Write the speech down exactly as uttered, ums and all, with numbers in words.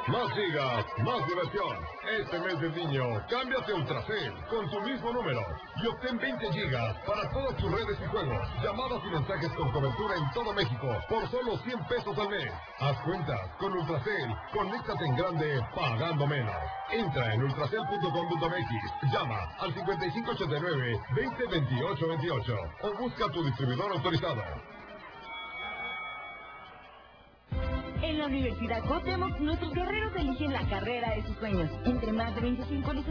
Más gigas, más diversión. Este mes del niño, cámbiate a Ultracel con tu mismo número y obtén veinte gigas para todas tus redes y juegos, llamadas y mensajes con cobertura en todo México por solo cien pesos al mes. Haz cuentas con Ultracel, conéctate en grande pagando menos. Entra en ultracel punto com punto m x, llama al cincuenta y cinco ochenta y nueve, veinte veintiocho veintiocho o busca tu distribuidor autorizado. En la Universidad Cuauhtémoc, nuestros guerreros eligen la carrera de sus sueños. Entre más de veinticinco licenciaturas